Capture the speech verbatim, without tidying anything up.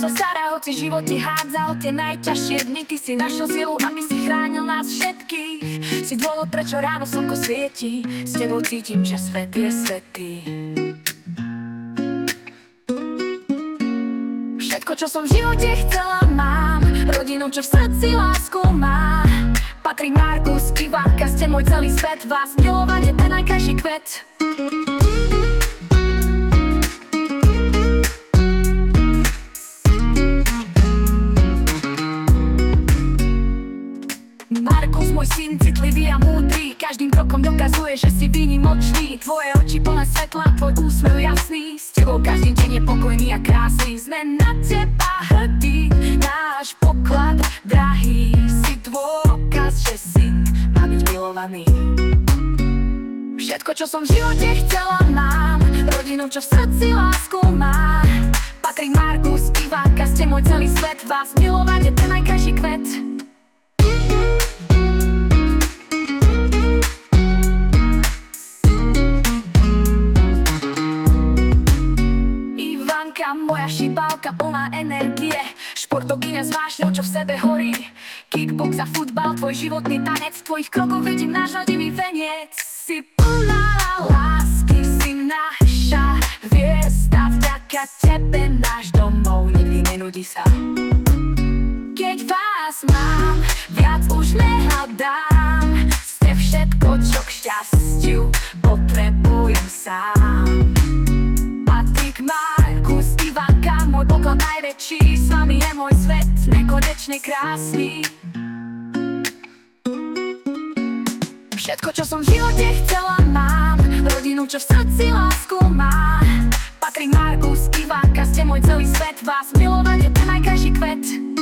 to stará, hoci život ti hádzal tie najťažšie dny. Ty si našiel silu, aby si chránil nás všetkých. Si dôvod, prečo ráno slnko svieti. S tebou cítim, že svet je svätý. Všetko, čo som v živote chcela, mám. Rodinu, čo v srdci lásku má. Patrik, Markus, Ivanka, ste môj celý svet. Vás milovať je ten najkrajší kvet. Markus, môj syn, citlivý a múdry, každým krokom dokazuje, že si výnimočný. Tvoje oči plné svetla, tvoj úsmev jasný. S tebou každý deň je pokojný a krásny. Sme na teba hrdí, náš poklad drahý. Si dôkaz, že syn má byť milovaný. Všetko, čo som v živote chcela, mám. Rodinu, čo v srdci lásku má. Patrik, Markus, Ivanka, ste môj celý svet. Vás milovať je ten najkrajší kvet. Moja šibálka plná energie, športovkyňa s vášňou, čo v sebe horí. Kickbox a futbal, tvoj životný tanec, v tvojich krokoch vidím náš rodivý veniec. Si plná lásky, si naša hviezda, vďaka tebe náš domov nikdy nenudí sa. Keď vás mám, viac už nehľadám. Ste všetko, čo k šťastiu potrebujem sám. Patrik, Markus, Ivanka, môj poklad najväčší. S vami je môj svet nekonečne krásny. Všetko, čo som v živote chcela, mám. Rodinu, čo v srdci lásku má. Patrik, Markus, Ivanka, ste môj celý svet. Vás milovať je ten najkrajší kvet.